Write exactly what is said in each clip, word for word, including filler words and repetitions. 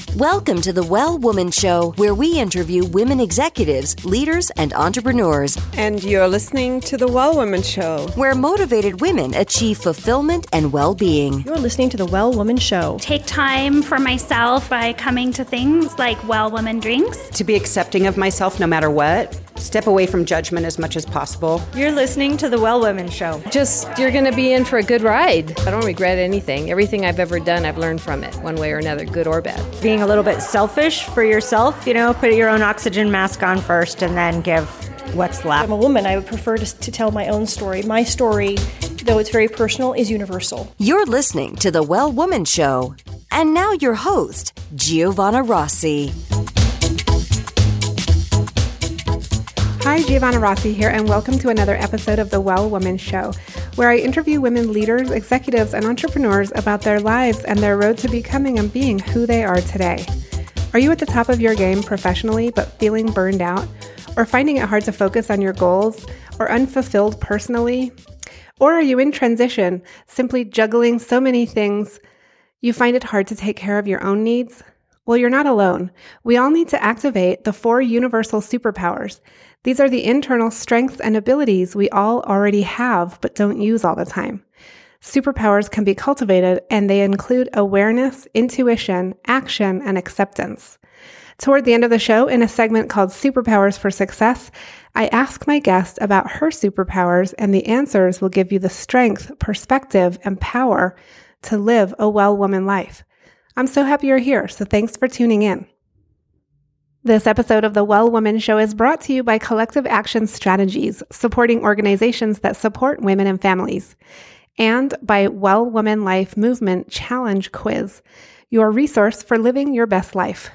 Welcome to the Well Woman Show, where we interview women executives, leaders, and entrepreneurs. And you're listening to the Well Woman Show, where motivated women achieve fulfillment and well-being. You're listening to the Well Woman Show. Take time for myself by coming to things like Well Woman Drinks. To be accepting of myself no matter what. Step away from judgment as much as possible. You're listening to the Well Woman Show. Just, you're going to be in for a good ride. I don't regret anything. Everything I've ever done, I've learned from it, one way or another, good or bad. Being a little bit selfish for yourself, you know, put your own oxygen mask on first and then give what's left. I'm a woman. I would prefer to, to tell my own story. My story, though it's very personal, is universal. You're listening to the Well Woman Show. And now your host, Giovanna Rossi. Hi, Giovanna Rossi here, and welcome to another episode of The Well Woman Show, where I interview women leaders, executives, and entrepreneurs about their lives and their road to becoming and being who they are today. Are you at the top of your game professionally but feeling burned out, or finding it hard to focus on your goals, or unfulfilled personally? Or are you in transition, simply juggling so many things you find it hard to take care of your own needs? Well, you're not alone. We all need to activate the four universal superpowers. These are the internal strengths and abilities we all already have but don't use all the time. Superpowers can be cultivated, and they include awareness, intuition, action, and acceptance. Toward the end of the show, in a segment called Superpowers for Success, I ask my guest about her superpowers, and the answers will give you the strength, perspective, and power to live a well woman life. I'm so happy you're here, so thanks for tuning in. This episode of the Well Woman Show is brought to you by Collective Action Strategies, supporting organizations that support women and families, and by Well Woman Life Movement Challenge Quiz, your resource for living your best life.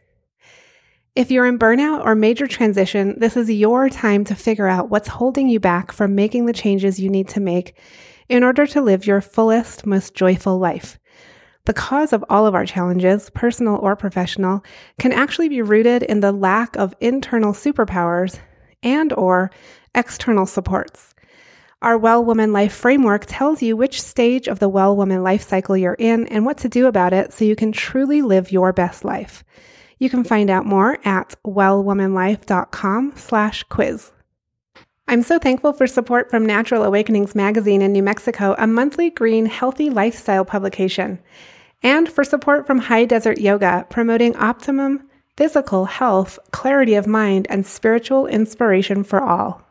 If you're in burnout or major transition, this is your time to figure out what's holding you back from making the changes you need to make in order to live your fullest, most joyful life. The cause of all of our challenges, personal or professional, can actually be rooted in the lack of internal superpowers and or external supports. Our Well Woman Life framework tells you which stage of the Well Woman life cycle you're in and what to do about it so you can truly live your best life. You can find out more at wellwomanlife.com slash quiz. I'm so thankful for support from Natural Awakenings Magazine in New Mexico, a monthly green, healthy lifestyle publication, and for support from High Desert Yoga, promoting optimum physical health, clarity of mind, and spiritual inspiration for all.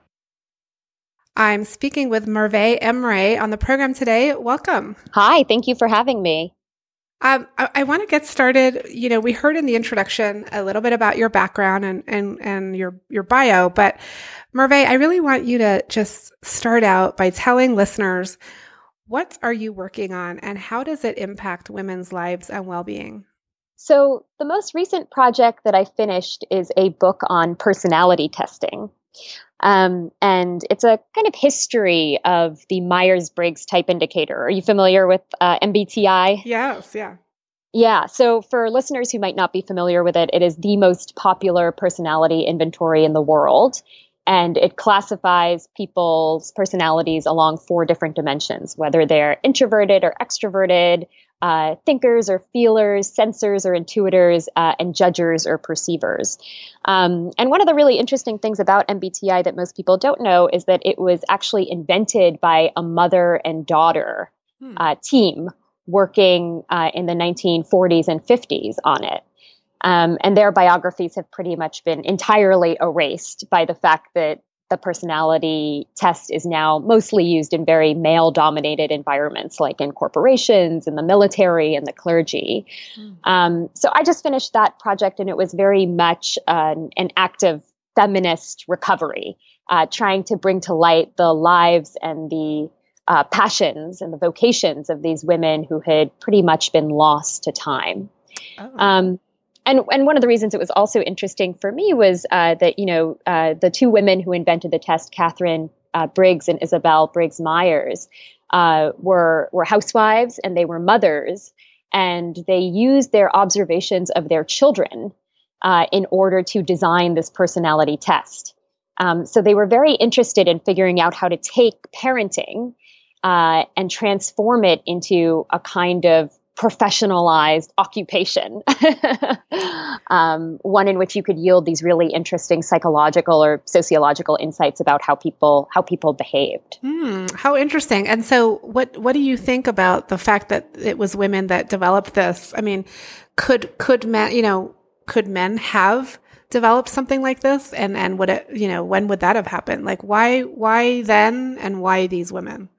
I'm speaking with Merve Emre on the program today. Welcome. Hi, thank you for having me. Um, I, I want to get started. You know, we heard in the introduction a little bit about your background and, and, and your, your bio, but Merve, I really want you to just start out by telling listeners, what are you working on and how does it impact women's lives and well-being? So the most recent project that I finished is a book on personality testing. Um, and it's a kind of history of the Myers-Briggs Type Indicator. Are you familiar with uh, M B T I? Yes, yeah. Yeah. So for listeners who might not be familiar with it, it is the most popular personality inventory in the world. And it classifies people's personalities along four different dimensions, whether they're introverted or extroverted, uh, thinkers or feelers, sensors or intuitors, uh, and judgers or perceivers. Um, and one of the really interesting things about M B T I that most people don't know is that it was actually invented by a mother and daughter hmm. uh, team working uh, in the nineteen forties and fifties on it. Um, and their biographies have pretty much been entirely erased by the fact that the personality test is now mostly used in very male-dominated environments, like in corporations, in the military, and the clergy. Mm. Um, so I just finished that project, and it was very much an, an act of feminist recovery, uh, trying to bring to light the lives and the uh, passions and the vocations of these women who had pretty much been lost to time. Oh. Um, And and one of the reasons it was also interesting for me was uh, that, you know, uh, the two women who invented the test, Catherine uh, Briggs and Isabel Briggs Myers, uh, were were housewives and they were mothers, and they used their observations of their children uh, in order to design this personality test. Um, so they were very interested in figuring out how to take parenting uh, and transform it into a kind of professionalized occupation, um, one in which you could yield these really interesting psychological or sociological insights about how people how people behaved. Mm, how interesting! And so, what what do you think about the fact that it was women that developed this? I mean, could could men you know could men have developed something like this? And and would it you know when would that have happened? Like why why then and why these women?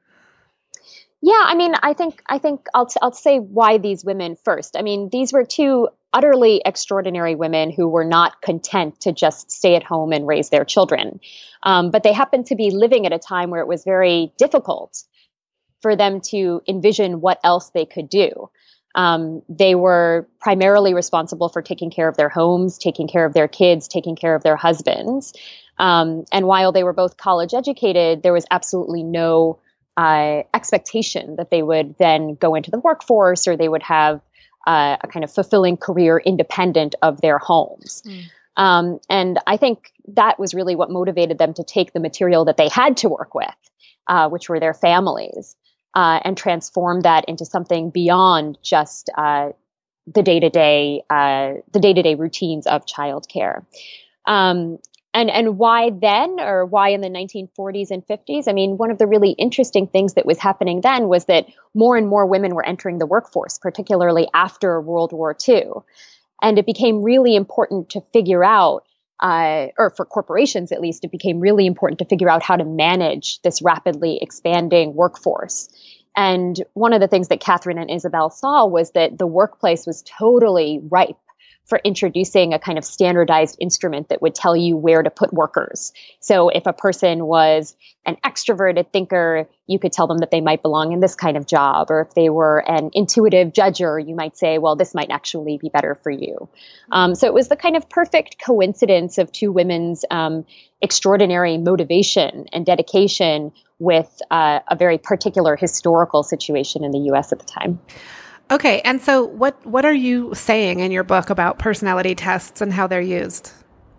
Yeah, I mean, I think I think I'll t- I'll say why these women first. I mean, these were two utterly extraordinary women who were not content to just stay at home and raise their children, um, but they happened to be living at a time where it was very difficult for them to envision what else they could do. Um, they were primarily responsible for taking care of their homes, taking care of their kids, taking care of their husbands, um, and while they were both college educated, there was absolutely no Uh, expectation that they would then go into the workforce or they would have uh, a kind of fulfilling career independent of their homes. Mm. Um, and I think that was really what motivated them to take the material that they had to work with, uh, which were their families, uh, and transform that into something beyond just uh, the day-to-day, uh, the day-to-day routines of childcare. Um, And and why then, or why in the nineteen forties and fifties? I mean, one of the really interesting things that was happening then was that more and more women were entering the workforce, particularly after World War Two. And it became really important to figure out, uh, or for corporations at least, it became really important to figure out how to manage this rapidly expanding workforce. And one of the things that Catherine and Isabel saw was that the workplace was totally ripe for introducing a kind of standardized instrument that would tell you where to put workers. So if a person was an extroverted thinker, you could tell them that they might belong in this kind of job. Or if they were an intuitive judger, you might say, well, this might actually be better for you. Um, so it was the kind of perfect coincidence of two women's um, extraordinary motivation and dedication with uh, a very particular historical situation in the U S at the time. Okay, and so what, what are you saying in your book about personality tests and how they're used?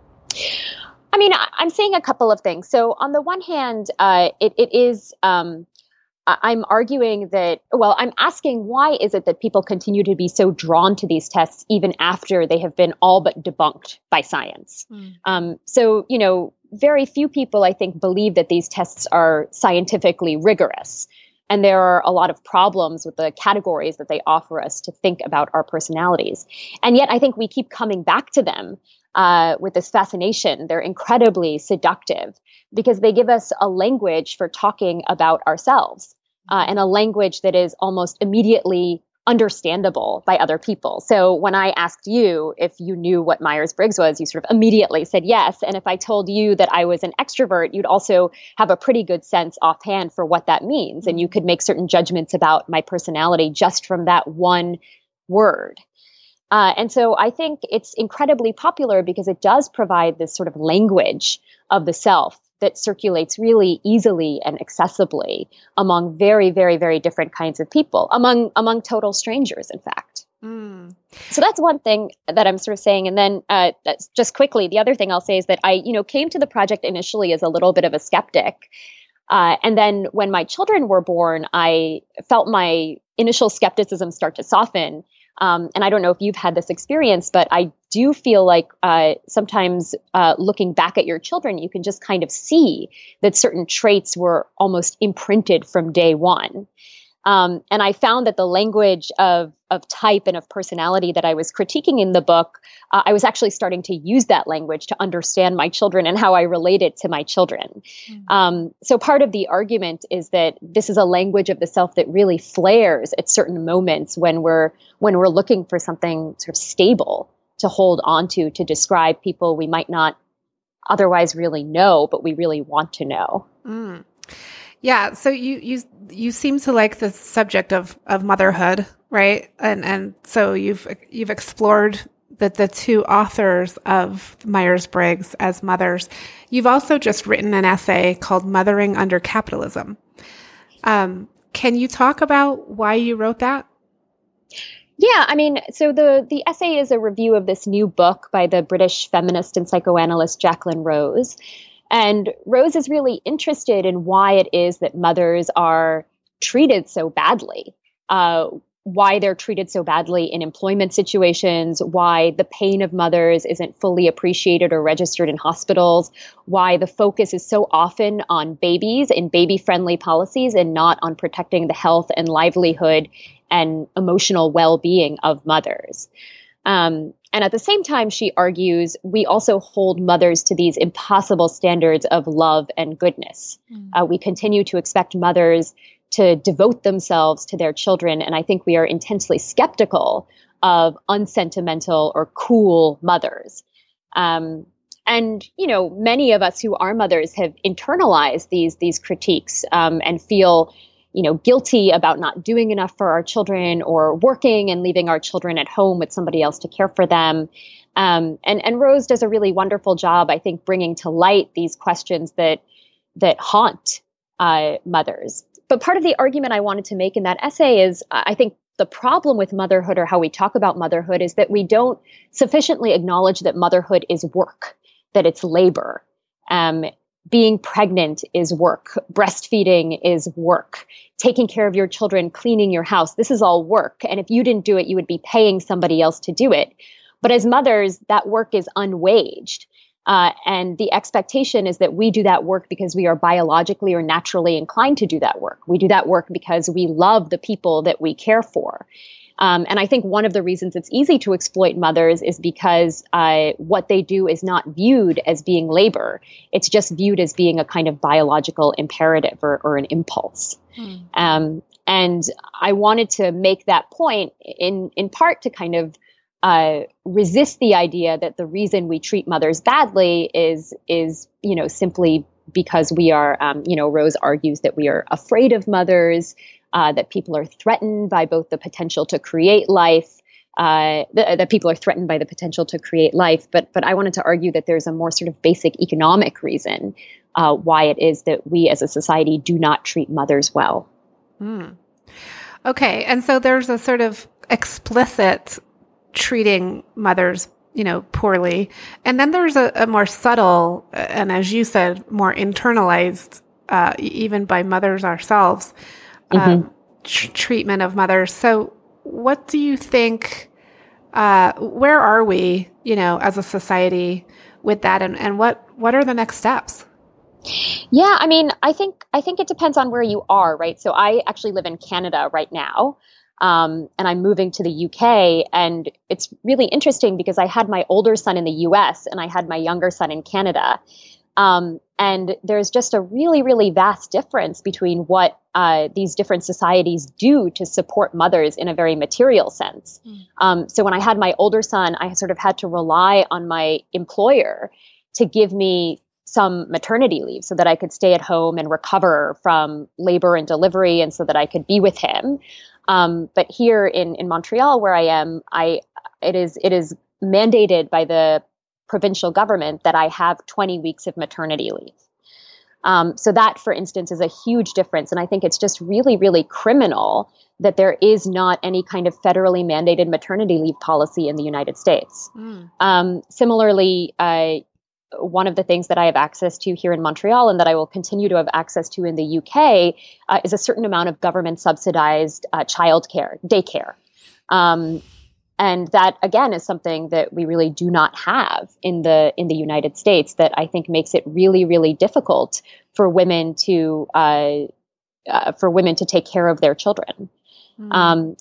I mean, I'm saying a couple of things. So on the one hand, uh, it, it is, um, I'm arguing that, well, I'm asking why is it that people continue to be so drawn to these tests even after they have been all but debunked by science? Mm. Um, so, you know, very few people, I think, believe that these tests are scientifically rigorous. And there are a lot of problems with the categories that they offer us to think about our personalities. And yet I think we keep coming back to them uh, with this fascination. They're incredibly seductive because they give us a language for talking about ourselves uh, and a language that is almost immediately understandable by other people. So when I asked you if you knew what Myers-Briggs was, you sort of immediately said yes. And if I told you that I was an extrovert, you'd also have a pretty good sense offhand for what that means. And you could make certain judgments about my personality just from that one word. Uh, and so I think it's incredibly popular because it does provide this sort of language of the self that circulates really easily and accessibly among very, very, very different kinds of people, among among total strangers, in fact. Mm. So that's one thing that I'm sort of saying. And then uh, that's just quickly, the other thing I'll say is that I, you know, came to the project initially as a little bit of a skeptic. Uh, and then when my children were born, I felt my initial skepticism start to soften. Um, and I don't know if you've had this experience, but I do feel like uh, sometimes uh, looking back at your children, you can just kind of see that certain traits were almost imprinted from day one. Um, and I found that the language of of type and of personality that I was critiquing in the book, uh, I was actually starting to use that language to understand my children and how I related to my children. Mm-hmm. Um, so part of the argument is that this is a language of the self that really flares at certain moments when we're when we're looking for something sort of stable to hold on to, to describe people we might not otherwise really know, but we really want to know. Mm. Yeah. So you, you, you seem to like the subject of, of motherhood, right? And, and so you've, you've explored the, the two authors of Myers-Briggs as mothers. You've also just written an essay called Mothering Under Capitalism. Um, can you talk about why you wrote that? Yeah, I mean, so the, the essay is a review of this new book by the British feminist and psychoanalyst Jacqueline Rose. And Rose is really interested in why it is that mothers are treated so badly. Uh, why they're treated so badly in employment situations, why the pain of mothers isn't fully appreciated or registered in hospitals, why the focus is so often on babies and baby-friendly policies and not on protecting the health and livelihood and emotional well-being of mothers. Um, and at the same time, she argues, we also hold mothers to these impossible standards of love and goodness. Mm. Uh, we continue to expect mothers to devote themselves to their children. And I think we are intensely skeptical of unsentimental or cool mothers. Um, and, you know, many of us who are mothers have internalized these, these critiques um, and feel, you know, guilty about not doing enough for our children or working and leaving our children at home with somebody else to care for them. Um, and, and Rose does a really wonderful job, I think, bringing to light these questions that, that haunt uh, mothers. But part of the argument I wanted to make in that essay is, I think the problem with motherhood, or how we talk about motherhood, is that we don't sufficiently acknowledge that motherhood is work, that it's labor. Um, being pregnant is work. Breastfeeding is work. Taking care of your children, cleaning your house, this is all work. And if you didn't do it, you would be paying somebody else to do it. But as mothers, that work is unwaged. Uh, and the expectation is that we do that work because we are biologically or naturally inclined to do that work. We do that work because we love the people that we care for. Um, and I think one of the reasons it's easy to exploit mothers is because uh, what they do is not viewed as being labor. It's just viewed as being a kind of biological imperative or, or an impulse. Hmm. Um, and I wanted to make that point in, in part to kind of Uh, resist the idea that the reason we treat mothers badly is, is, you know, simply because we are, um, you know, Rose argues that we are afraid of mothers, uh, that people are threatened by both the potential to create life, uh, th- that people are threatened by the potential to create life. But, but I wanted to argue that there's a more sort of basic economic reason uh, why it is that we as a society do not treat mothers well. Mm. Okay. And so there's a sort of explicit treating mothers, you know, poorly. And then there's a, a more subtle, and as you said, more internalized, uh, even by mothers ourselves, mm-hmm. um, tr- treatment of mothers. So what do you think, uh, where are we, you know, as a society with that? And, and what, what are the next steps? Yeah, I mean, I think, I think it depends on where you are, right? So I actually live in Canada right now. Um, and I'm moving to the U K, and it's really interesting because I had my older son in the U S and I had my younger son in Canada. Um, and there's just a really, really vast difference between what uh, these different societies do to support mothers in a very material sense. Mm. Um, so when I had my older son, I sort of had to rely on my employer to give me some maternity leave so that I could stay at home and recover from labor and delivery, and so that I could be with him. Um, but here in, in Montreal, where I am, I it is it is mandated by the provincial government that I have twenty weeks of maternity leave. Um, so that, for instance, is a huge difference. And I think it's just really, really criminal that there is not any kind of federally mandated maternity leave policy in the United States. Mm. Um, similarly, uh, one of the things that I have access to here in Montreal, and that I will continue to have access to in the U K, uh, is a certain amount of government subsidized uh, childcare, daycare. Um, and that, again, is something that we really do not have in the in the United States, that I think makes it really, really difficult for women to uh, uh, for women to take care of their children. Mm. Um,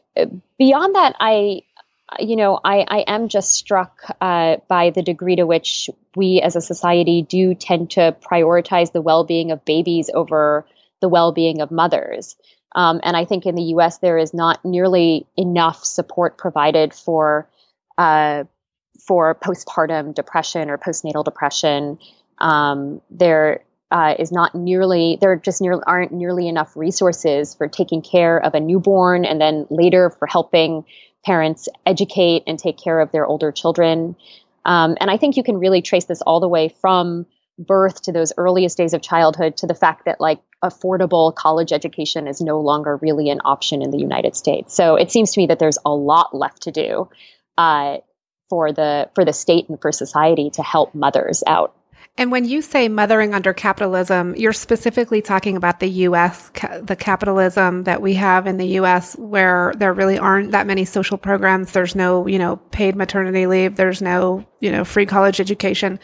beyond that, I You know, I, I am just struck uh, by the degree to which we as a society do tend to prioritize the well-being of babies over the well-being of mothers. Um, and I think in the U S there is not nearly enough support provided for uh, for postpartum depression or postnatal depression. Um, there uh, is not nearly there just nearly aren't nearly enough resources for taking care of a newborn, and then later for helping parents educate and take care of their older children. Um, and I think you can really trace this all the way from birth to those earliest days of childhood to the fact that, like, affordable college education is no longer really an option in the United States. So it seems to me that there's a lot left to do uh, for the for the state and for society to help mothers out. And when you say mothering under capitalism, you're specifically talking about the U S, ca- the capitalism that we have in the U S, where there really aren't that many social programs. There's no, you know, paid maternity leave. There's no, you know, free college education.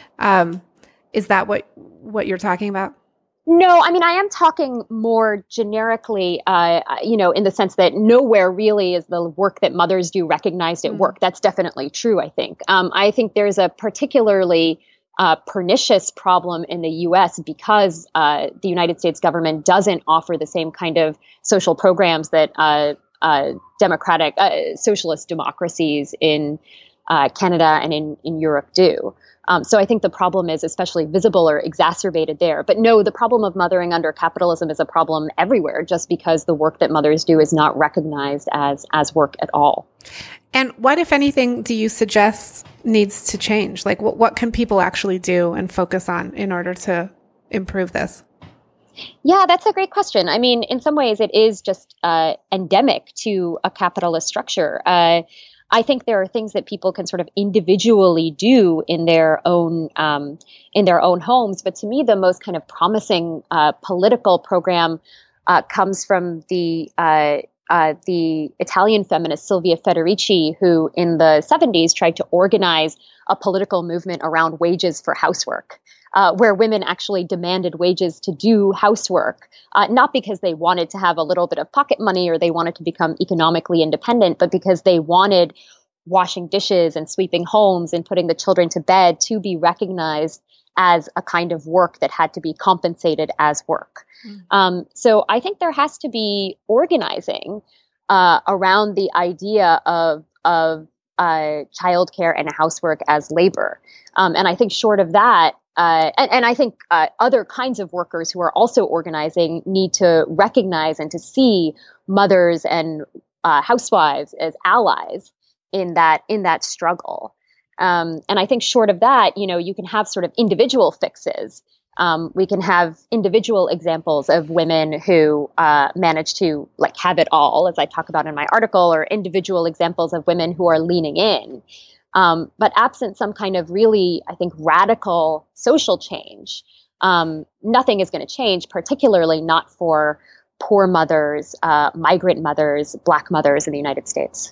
Um, is that what what you're talking about? No, I mean, I am talking more generically, uh, you know, in the sense that nowhere really is the work that mothers do recognized at work. That's definitely true, I think. Um, I think there's a particularly Uh, pernicious problem in the U S because uh, the United States government doesn't offer the same kind of social programs that uh, uh, democratic uh, socialist democracies in uh, Canada and in, in Europe do. Um, so I think the problem is especially visible or exacerbated there. But no, the problem of mothering under capitalism is a problem everywhere, just because the work that mothers do is not recognized as as work at all. And what, if anything, do you suggest needs to change? Like, what, what can people actually do and focus on in order to improve this? Yeah, that's a great question. I mean, in some ways, it is just uh, endemic to a capitalist structure. Uh, I think there are things that people can sort of individually do in their own um, in their own homes. But to me, the most kind of promising uh, political program uh, comes from the uh, uh, the Italian feminist Silvia Federici, who in the seventies tried to organize a political movement around wages for housework. Uh, where women actually demanded wages to do housework, uh, not because they wanted to have a little bit of pocket money or they wanted to become economically independent, but because they wanted washing dishes and sweeping homes and putting the children to bed to be recognized as a kind of work that had to be compensated as work. Mm. Um, so I think there has to be organizing uh, around the idea of, of uh, childcare and housework as labor. Um, and I think short of that, Uh, and, and I think uh, other kinds of workers who are also organizing need to recognize and to see mothers and uh, housewives as allies in that in that struggle. Um, and I think short of that, you know, you can have sort of individual fixes. Um, we can have individual examples of women who uh, manage to like have it all, as I talk about in my article, or individual examples of women who are leaning in. Um, but absent some kind of really, I think, radical social change, um, nothing is going to change, particularly not for poor mothers, uh, migrant mothers, Black mothers in the United States.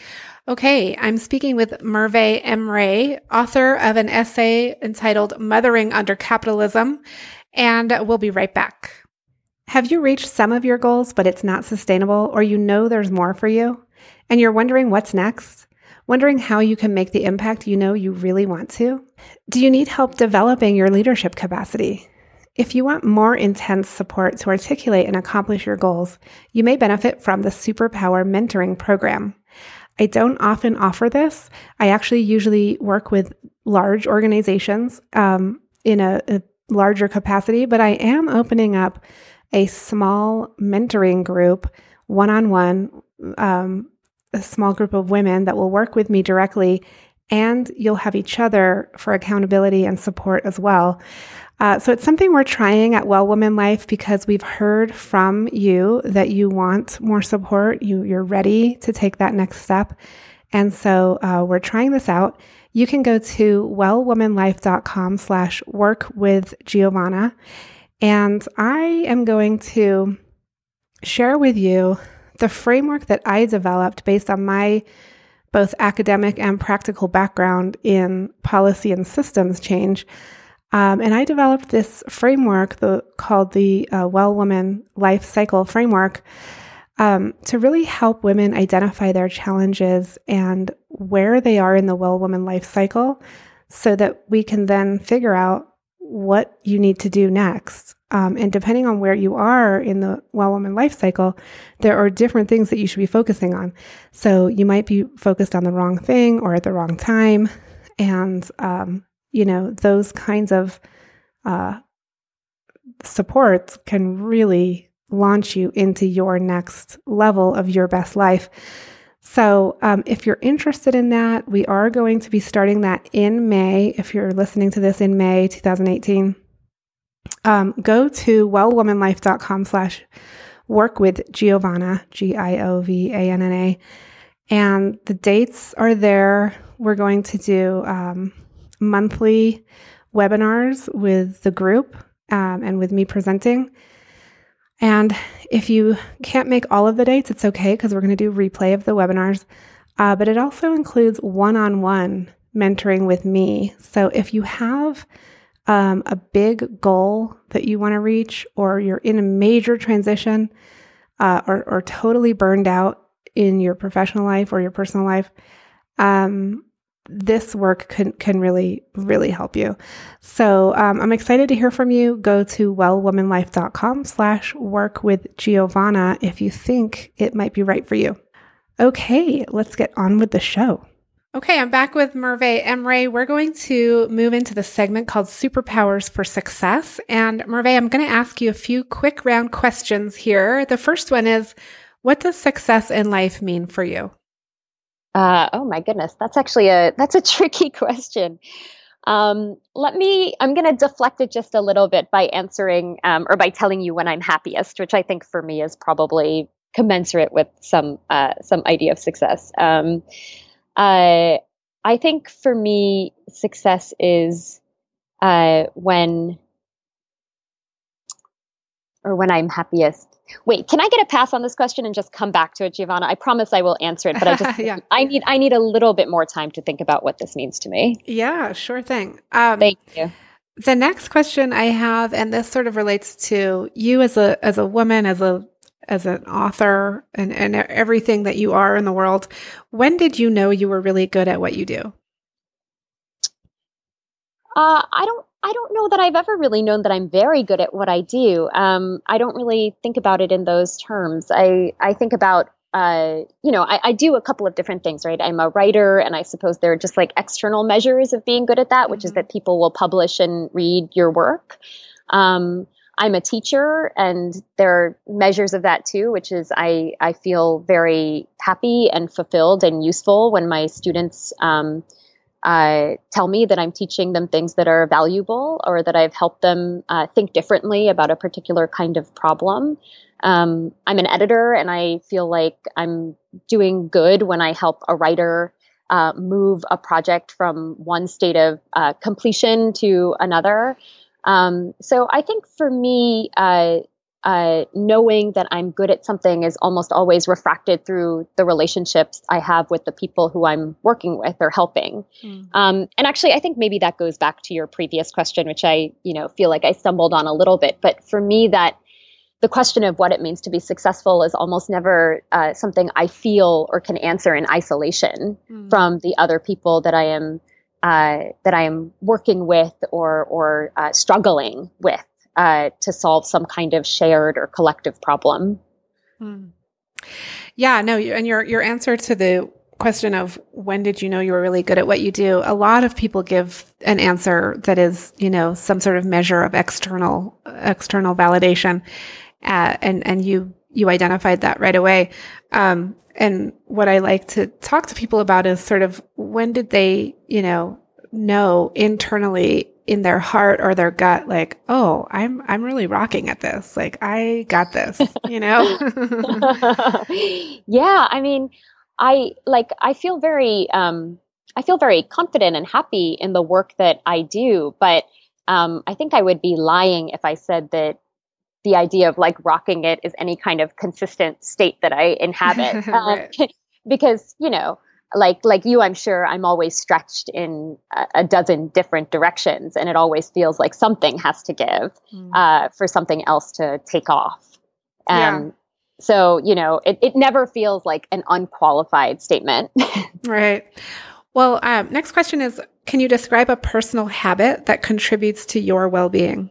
Okay, I'm speaking with Merve Emre, author of an essay entitled Mothering Under Capitalism, and we'll be right back. Have you reached some of your goals, but it's not sustainable, or you know there's more for you, and you're wondering what's next? Wondering how you can make the impact you know you really want to? Do you need help developing your leadership capacity? If you want more intense support to articulate and accomplish your goals, you may benefit from the Superpower Mentoring Program. I don't often offer this. I actually usually work with large organizations um, in a, a larger capacity, but I am opening up a small mentoring group, one-on-one, um, a small group of women that will work with me directly, and you'll have each other for accountability and support as well. Uh, so it's something we're trying at Well Woman Life because we've heard from you that you want more support. You, you're ready to take that next step. And so uh, we're trying this out. You can go to wellwomanlife.com slash work with Giovanna. And I am going to share with you the framework that I developed based on my both academic and practical background in policy and systems change. Um, and I developed this framework the, called the uh, Well Woman Life Cycle Framework um, to really help women identify their challenges and where they are in the Well Woman Life Cycle so that we can then figure out what you need to do next. Um, and depending on where you are in the Well Woman life cycle, there are different things that you should be focusing on. So you might be focused on the wrong thing or at the wrong time. And, um, you know, those kinds of uh, supports can really launch you into your next level of your best life. So um, if you're interested in that, we are going to be starting that in May. If you're listening to this in May twenty eighteen, um, go to wellwomanlife.com slash work with Giovanna, G I O V A N N A. And the dates are there. We're going to do um, monthly webinars with the group um, and with me presenting. And if you can't make all of the dates, it's okay because we're going to do replay of the webinars. Uh, but it also includes one-on-one mentoring with me. So if you have um, a big goal that you want to reach, or you're in a major transition, uh, or, or totally burned out in your professional life or your personal life, um, this work can can really, really help you. So um, I'm excited to hear from you. Go to wellwomanlife.com slash work with Giovanna if you think it might be right for you. Okay, let's get on with the show. Okay, I'm back with Merve Emre. We're going to move into the segment called Superpowers for Success. And Merve, I'm going to ask you a few quick round questions here. The first one is, what does success in life mean for you? Uh, oh my goodness, that's actually a that's a tricky question. Um, let me, I'm going to deflect it just a little bit by answering um, or by telling you when I'm happiest, which I think for me is probably commensurate with some uh, some idea of success. Um, uh, I think for me, success is uh, when or when I'm happiest. Wait, can I get a pass on this question and just come back to it, Giovanna? I promise I will answer it, but I just yeah. I need I need a little bit more time to think about what this means to me. Yeah, sure thing. Um, Thank you. The next question I have, and this sort of relates to you as a as a woman, as a as an author, and, and everything that you are in the world. When did you know you were really good at what you do? Uh, I don't. I don't know that I've ever really known that I'm very good at what I do. Um, I don't really think about it in those terms. I, I think about, uh, you know, I, I do a couple of different things, right? I'm a writer, and I suppose there are just like external measures of being good at that, which mm-hmm. is that people will publish and read your work. Um, I'm a teacher, and there are measures of that too, which is I, I feel very happy and fulfilled and useful when my students um Uh, tell me that I'm teaching them things that are valuable, or that I've helped them uh, think differently about a particular kind of problem. Um, I'm an editor, and I feel like I'm doing good when I help a writer uh, move a project from one state of uh, completion to another. Um, so I think for me, uh, Uh, knowing that I'm good at something is almost always refracted through the relationships I have with the people who I'm working with or helping. Mm. Um, and actually, I think maybe that goes back to your previous question, which I, you know, feel like I stumbled on a little bit. But for me, that the question of what it means to be successful is almost never uh, something I feel or can answer in isolation mm. from the other people that I am uh, that I am working with or or uh, struggling with. Uh, to solve some kind of shared or collective problem. Hmm. Yeah, no, and your your answer to the question of when did you know you were really good at what you do, a lot of people give an answer that is, you know, some sort of measure of external external validation, uh, and and you you identified that right away. Um, and what I like to talk to people about is sort of when did they, you know, know internally in their heart or their gut, like, oh, I'm, I'm really rocking at this. Like, I got this, you know? Yeah. I mean, I like, I feel very, um, I feel very confident and happy in the work that I do, but, um, I think I would be lying if I said that the idea of like rocking it is any kind of consistent state that I inhabit. Right. um, because, you know, Like like you, I'm sure I'm always stretched in a, a dozen different directions, and it always feels like something has to give mm. uh, for something else to take off. Um, yeah. So, you know, it, it never feels like an unqualified statement. Right. Well, um, next question is, can you describe a personal habit that contributes to your well-being?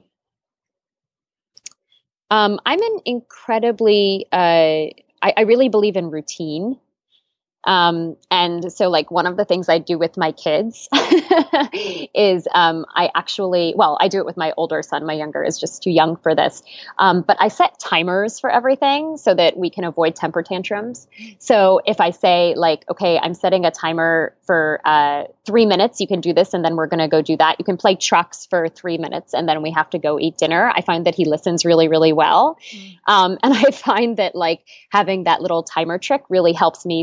Um, I'm an incredibly, uh, I, I really believe in routine. Um, and so like one of the things I do with my kids is, um, I actually, well, I do it with my older son. My younger is just too young for this. Um, but I set timers for everything so that we can avoid temper tantrums. So if I say like, okay, I'm setting a timer for, uh, three minutes, you can do this. And then we're going to go do that. You can play trucks for three minutes and then we have to go eat dinner. I find that he listens really, really well. Mm. Um, and I find that like having that little timer trick really helps me structure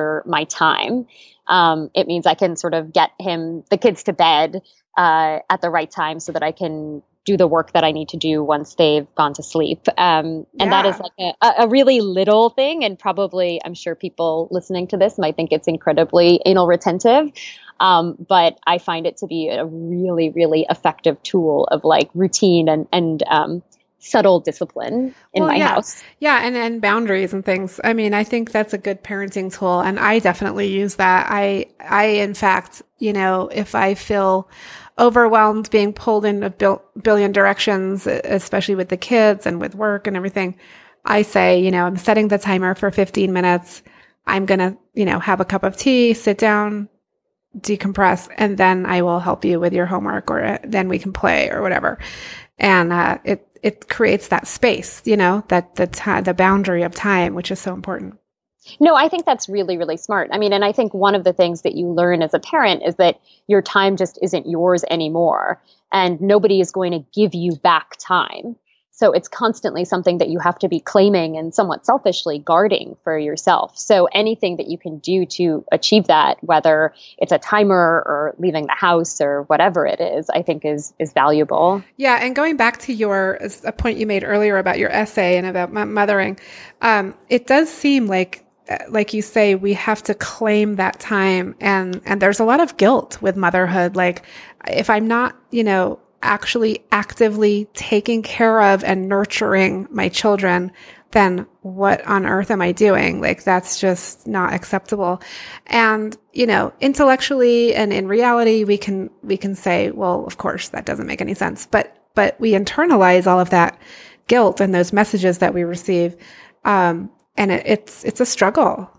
structure my time. Um, it means I can sort of get him, the kids to bed uh, at the right time so that I can do the work that I need to do once they've gone to sleep. Um, and Yeah. that is like a, a really little thing. And probably, I'm sure people listening to this might think it's incredibly anal retentive. Um, but I find it to be a really, really effective tool of like routine and, and um, subtle discipline in Well, my yeah. house. Yeah, and, and boundaries and things. I mean, I think that's a good parenting tool, and I definitely use that. I, I in fact, you know, if I feel overwhelmed, being pulled in a bil- billion directions, especially with the kids and with work and everything, I say, you know, I'm setting the timer for fifteen minutes. I'm going to, you know, have a cup of tea, sit down, decompress, and then I will help you with your homework, or uh, then we can play or whatever. And uh, it it creates that space, you know, that the time, the boundary of time, which is so important. No, I think that's really, really smart. I mean, and I think one of the things that you learn as a parent is that your time just isn't yours anymore, and nobody is going to give you back time. So it's constantly something that you have to be claiming and somewhat selfishly guarding for yourself. So anything that you can do to achieve that, whether it's a timer or leaving the house or whatever it is, I think is is valuable. Yeah, and going back to your a point you made earlier about your essay and about m- mothering, um, it does seem like, like you say, we have to claim that time, and and there's a lot of guilt with motherhood. Like, if I'm not, you know, actually actively taking care of and nurturing my children, then what on earth am I doing? Like, that's just not acceptable. And, you know, intellectually and in reality, we can, we can say, well, of course, that doesn't make any sense. But, but we internalize all of that guilt and those messages that we receive. Um, and it, it's, it's a struggle.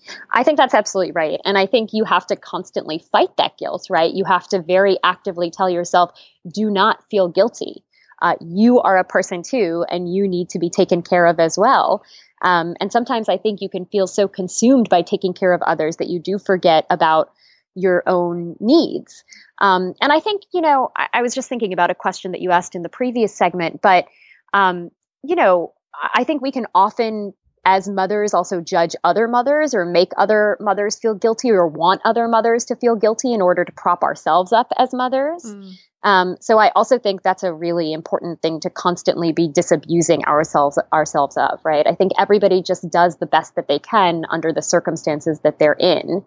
I think that's absolutely right. And I think you have to constantly fight that guilt, right? You have to very actively tell yourself, do not feel guilty. Uh, you are a person too, and you need to be taken care of as well. Um, and sometimes I think you can feel so consumed by taking care of others that you do forget about your own needs. Um, and I think, you know, I, I was just thinking about a question that you asked in the previous segment, but, um, you know, I think we can often, as mothers, also judge other mothers or make other mothers feel guilty or want other mothers to feel guilty in order to prop ourselves up as mothers. Mm. Um, so I also think that's a really important thing to constantly be disabusing ourselves ourselves of, right? I think everybody just does the best that they can under the circumstances that they're in.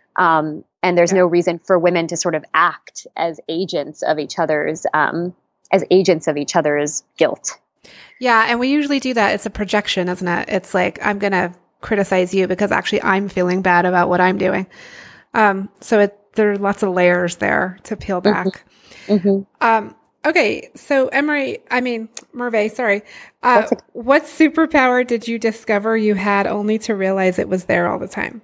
Um, and there's yeah. no reason for women to sort of act as agents of each other's, um, as agents of each other's guilt. Yeah. And we usually do that. It's a projection, isn't it? It's like, I'm going to criticize you because actually I'm feeling bad about what I'm doing. Um, so it, there are lots of layers there to peel back. Mm-hmm. Mm-hmm. Um, okay. So Emery, I mean, Merve, sorry. Uh, okay. What superpower did you discover you had only to realize it was there all the time?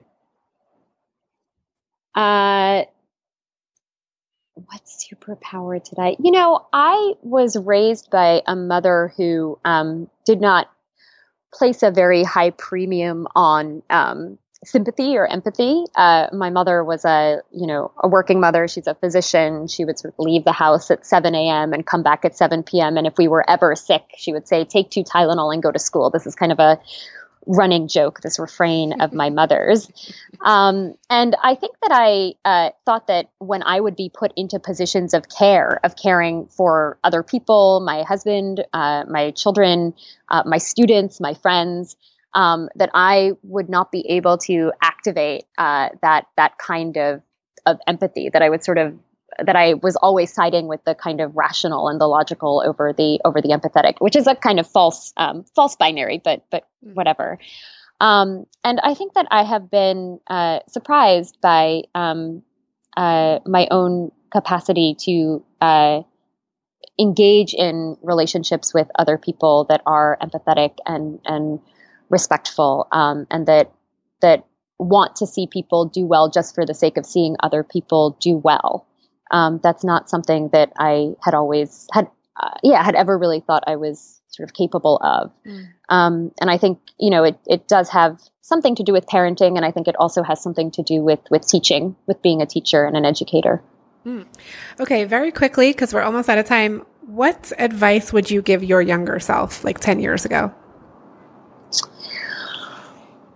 Uh, what superpower did I, you know, I was raised by a mother who, um, did not place a very high premium on, um, sympathy or empathy. Uh, my mother was a, you know, a working mother. She's a physician. She would sort of leave the house at seven a.m. and come back at seven p.m. And if we were ever sick, she would say, take two Tylenol and go to school. This is kind of a running joke, this refrain of my mother's. Um, and I think that I uh, thought that when I would be put into positions of care, of caring for other people, my husband, uh, my children, uh, my students, my friends, um, that I would not be able to activate uh, that that kind of of empathy, that I would sort of that I was always siding with the kind of rational and the logical over the over the empathetic, which is a kind of false um, false binary, but but whatever. Um, and I think that I have been uh, surprised by um, uh, my own capacity to uh, engage in relationships with other people that are empathetic and and respectful, um, and that that want to see people do well just for the sake of seeing other people do well. Um, that's not something that I had always had, uh, yeah, had ever really thought I was sort of capable of. Mm. Um, and I think, you know, it, it does have something to do with parenting. And I think it also has something to do with, with teaching, with being a teacher and an educator. Mm. Okay. Very quickly, because we're almost out of time. What advice would you give your younger self, like ten years ago?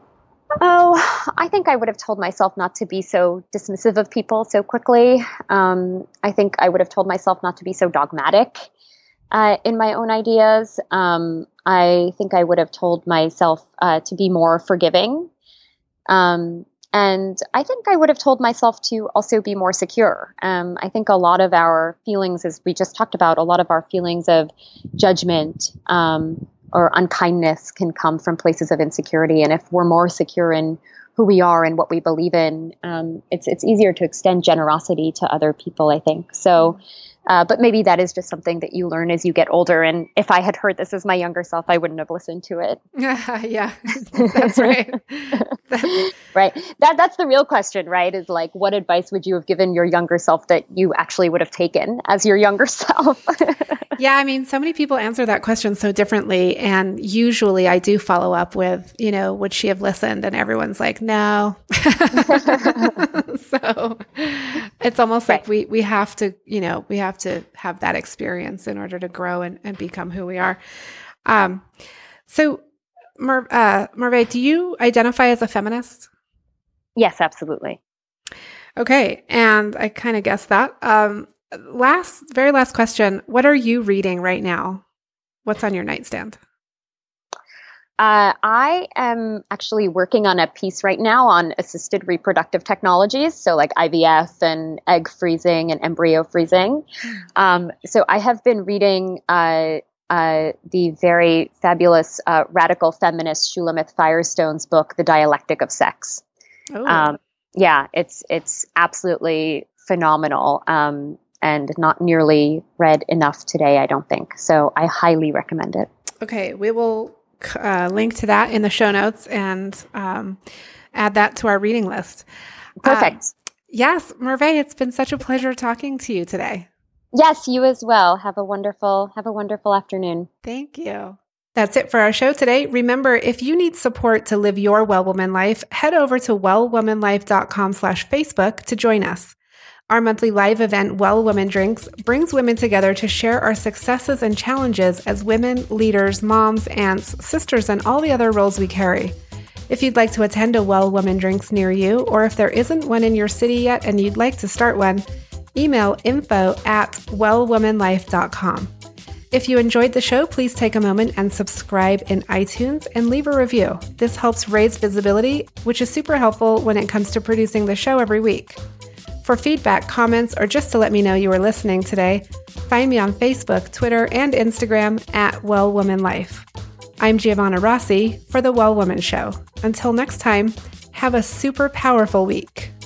Oh, I think I would have told myself not to be so dismissive of people so quickly. Um, I think I would have told myself not to be so dogmatic uh, in my own ideas. Um, I think I would have told myself uh, to be more forgiving. Um, and I think I would have told myself to also be more secure. Um, I think a lot of our feelings, as we just talked about, a lot of our feelings of judgment, um, or unkindness can come from places of insecurity. And if we're more secure in who we are and what we believe in, um, it's it's easier to extend generosity to other people, I think. So, uh, but maybe that is just something that you learn as you get older. And if I had heard this as my younger self, I wouldn't have listened to it. Yeah, that's right. That's... Right. That That's the real question, right? Is like, what advice would you have given your younger self that you actually would have taken as your younger self? Yeah, I mean, so many people answer that question so differently. And usually I do follow up with, you know, would she have listened? And everyone's like, no. So it's almost right. like we, we have to, you know, we have to have that experience in order to grow and, and become who we are. Um, so, Mer- uh, Merve, do you identify as a feminist? Yes, absolutely. Okay. And I kind of guessed that. Um, Last, very last question. What are you reading right now? What's on your nightstand? Uh, I am actually working on a piece right now on assisted reproductive technologies. So like I V F and egg freezing and embryo freezing. Um, so I have been reading uh, uh, the very fabulous uh, radical feminist Shulamith Firestone's book, The Dialectic of Sex. Oh. Um, yeah, it's, it's absolutely phenomenal. Um, and not nearly read enough today, I don't think. So I highly recommend it. Okay, we will uh, link to that in the show notes and um, add that to our reading list. Perfect. Uh, yes, Merve, it's been such a pleasure talking to you today. Yes, you as well. Have a wonderful, have a wonderful afternoon. Thank you. That's it for our show today. Remember, if you need support to live your Well Woman life, head over to wellwomanlife.com slash Facebook to join us. Our monthly live event, Well Woman Drinks, brings women together to share our successes and challenges as women, leaders, moms, aunts, sisters, and all the other roles we carry. If you'd like to attend a Well Woman Drinks near you, or if there isn't one in your city yet and you'd like to start one, email info at wellwomanlife dot com. If you enjoyed the show, please take a moment and subscribe in iTunes and leave a review. This helps raise visibility, which is super helpful when it comes to producing the show every week. For feedback, comments, or just to let me know you were listening today, find me on Facebook, Twitter, and Instagram at Well Woman Life. I'm Giovanna Rossi for The Well Woman Show. Until next time, have a super powerful week.